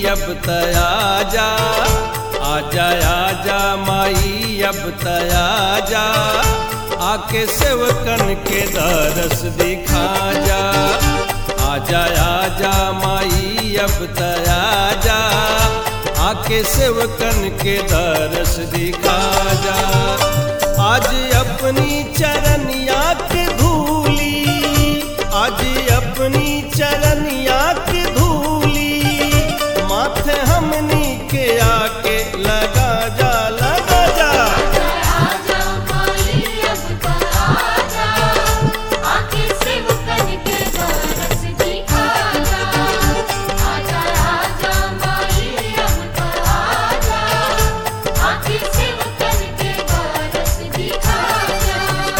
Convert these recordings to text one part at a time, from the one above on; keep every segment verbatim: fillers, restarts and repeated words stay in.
अब तयाजा, आजा आजा माई अब तयाजा, आके सेवकन के दरस दिखा जा। आजा आजा माई अब तयाजा, आके सेवकन के दरस दिखा जा। आज अपनी चरनिया के धूली, आज अपनी चरनिया के धूली, माथे हमनी के आके लगा जा, लगा जा। आजा माई अब तयाजा, आके सेवकन के दरस दिखा जा। आजा आजा माई अब तयाजा, आके सेवकन के दरस दिखा जा।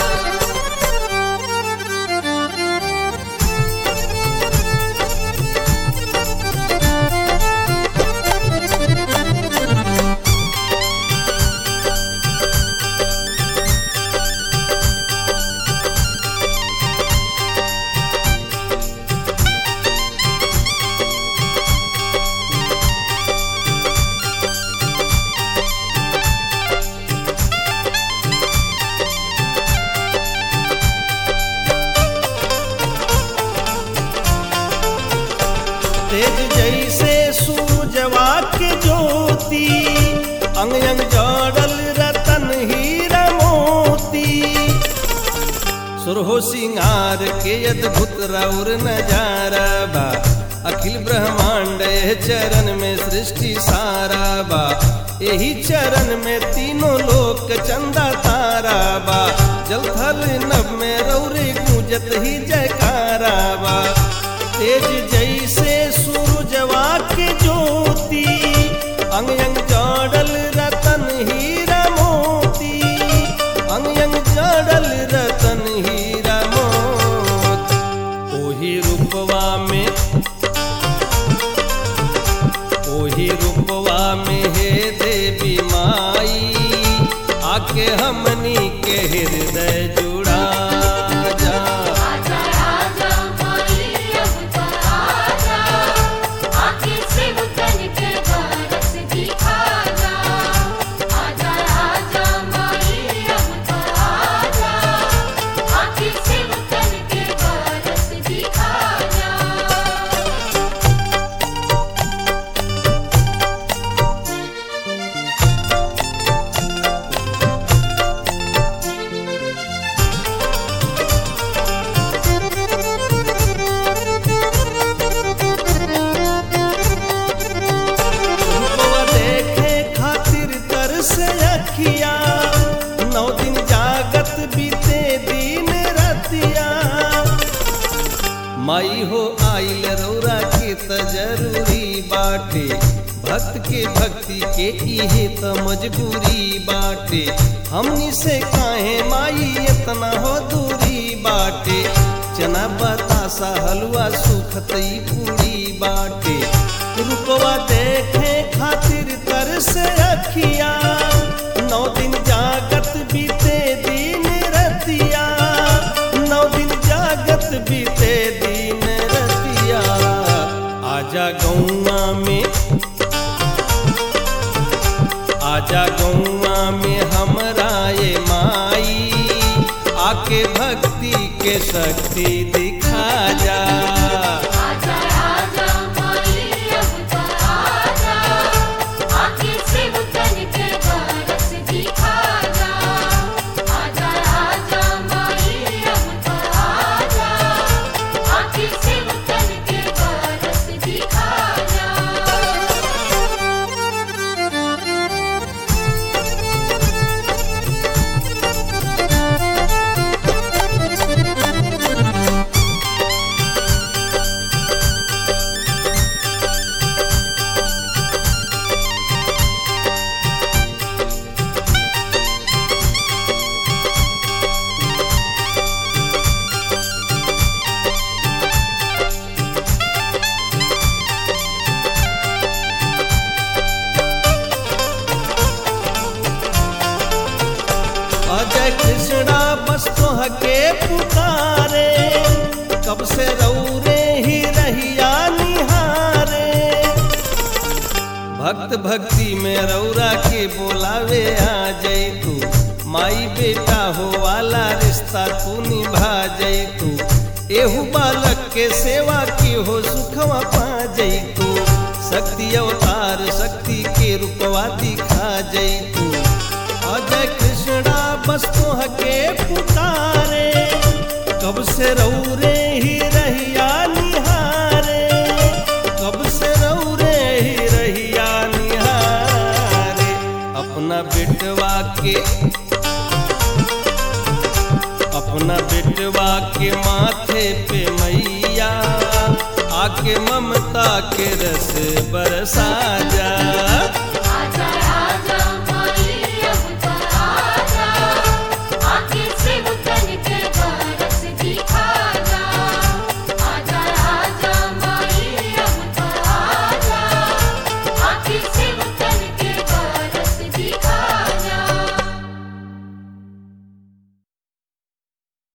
तेज जैसे सूरजवा के ज्योति, अंग अंग जड़ल रतन हीरा मोती। सुरहो सिंगार के अद्भुत रौर नजारा बा, अखिल ब्रह्मांड एह चरण में सृष्टि सारा बा। यही चरण में तीनों लोक चंदा तारा बा, जल थल नभ में रौरे गूंजत ही जयकारा बा। तेज जैसे सूरजवा के ज्योति, अंग अंग जड़ल रतन हीरा मोती, अंग अंग जड़ल रतन हीरा मोती। ओही रूपवा में, ओही रूपवा में हे देवी माई, आके हमनी के हृदय जुड़ा जा। आजा आजा माई अब तयाजा, आके सेवकन के दरस दिखा जा। आजा आजा माई अब तयाजा, आके सेवकन के दरस दिखा जा। रूपवा देखे खातिर तरसे अखिया, नौ दिन जागत बीते दिन रतिया। माई हो आइल रौरा के त जरूरी बाटे, भक्त के भक्ति के इहे त मजबूरी बाटे। हमनी से काहे माई इतना हो दूरी बाटे, चना बतासा हलवा सुखतई पूरी बाटे। रूपवा देखे खातिर तरसे अखिया, नौ दिन जागत बीते दिन रतिया, नौ दिन जागत बीते दिन रतिया। आजा गौआ में, आजा गौआ में हमरा ये माई, आके भक्ति के शक्ति दिखा जा। आजा आजा माई अब तयाजा, आके सेवकन के दरस दिखा जा। आजा आजा माई अब तयाजा, आके सेवकन के दरस दिखा जा। अजय कृष्णा बस तोहके पुकारे, कब से रौरे ही रहिया निहारे। भक्त भक्ति में रौरा के बोलावे आ जाई तू माई बेटा हो वाला रिश्ता तू निभा जाई तू एहू बालक के सेवा की हो सुखवा पा जाई तू शक्ति अवतार शक्ति के रूपवा दिखा जाई तू अजय कृष्णा बस तो हके पुकारे कब से रौरे ही रहिया निहारे कब से रौरे ही रहिया निहारे अपना बेटवा के अपना बेटवा के माथे पे मैया आके ममता के रस बरसा जा।